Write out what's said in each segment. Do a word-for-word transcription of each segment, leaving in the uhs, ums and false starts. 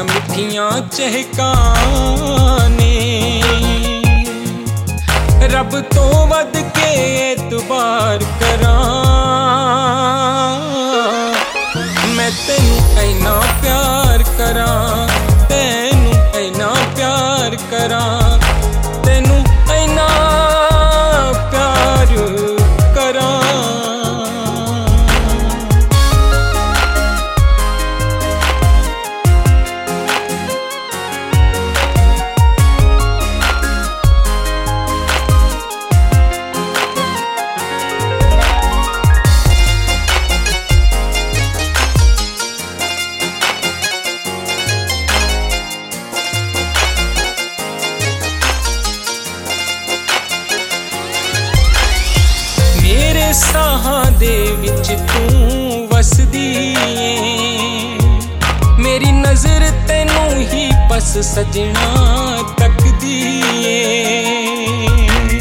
मिठियां चहकाने, रब तो वध के एतबार करां। मैं तेनू इन्ना प्यार करां, तेनू इन्ना प्यार करां, तेनू इन्ना प्यार करां। साहां दे विच तू वसदी ऐ, मेरी नजर तेनू ही बस सजना तकदी ऐ।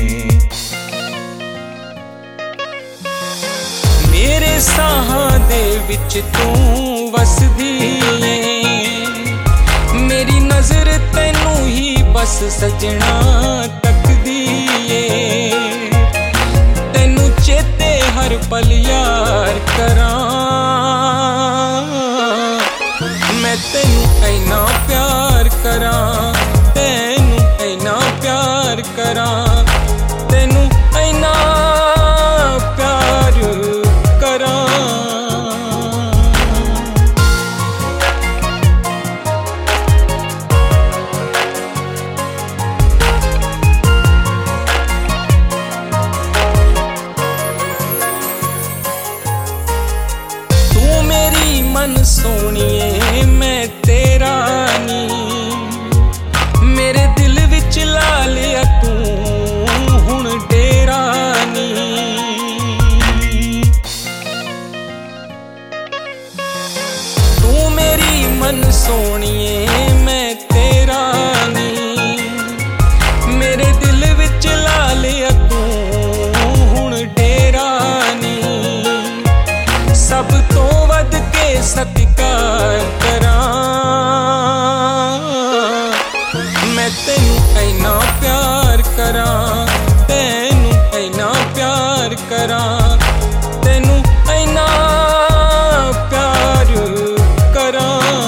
मेरे साहां दे विच तू वसदी ऐ, मेरी नजर तेनू ही बस सजना तकदी ऐ। चेते हर पल यार करां, मैं तेनू इन्ना प्यार करां, तेनू इन्ना प्यार करां, तेनू इन्ना प्यार करां। मन सोनिए मैं तेरा नी, मेरे दिल विच ला लिया तू हुण डेरा नी। तू मेरी मन सोनिए मैं तेरा नी, मेरे दिल विच ला लिया तू हुण डेरा नी। सब तो वध के सत्कार करां, मैं तेनू इन्ना प्यार करां, तेनू इन्ना प्यार करां, तेनू इन्ना प्यार करां।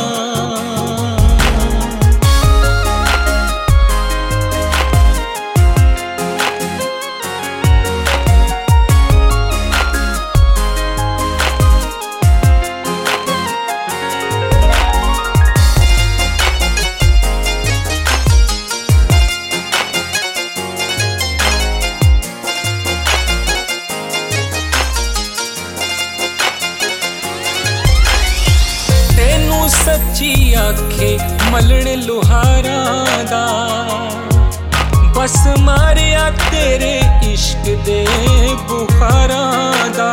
सच्ची आखे मलण लोहारां दा, बस मारिया तेरे इश्क दे बुखारां दा।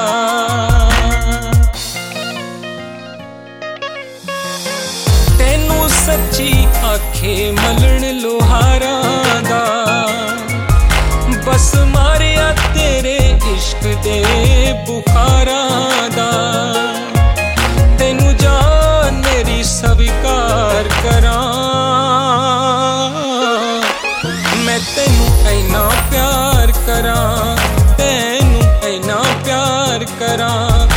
तेनू सच्ची आखे मलण लोहारां दा, बस मारिया तेरे इश्क दे बुखारां दा। तेनू जान मेरी स्वीकार करां, मैं तेनू इन्ना प्यार करां, तेनू इन्ना प्यार करां,